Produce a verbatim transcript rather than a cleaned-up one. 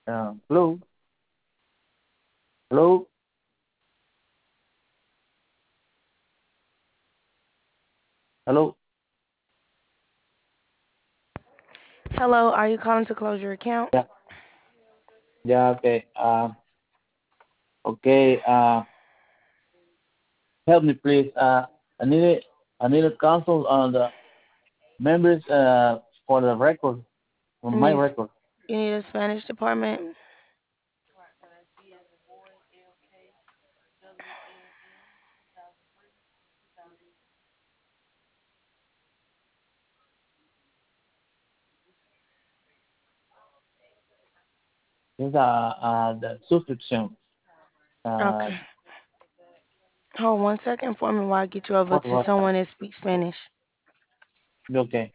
Uh, hello, hello, hello. Hello, are you calling to close your account? Yeah, yeah. Okay. Uh, okay. Uh, help me, please. Uh, I need it. I need a consult on the members. Uh, for the record, for You my need record. you need a Spanish department. This uh, uh the subscription. Uh, Okay. Hold one second for me while I get you over what to what? someone that speaks Spanish. Okay.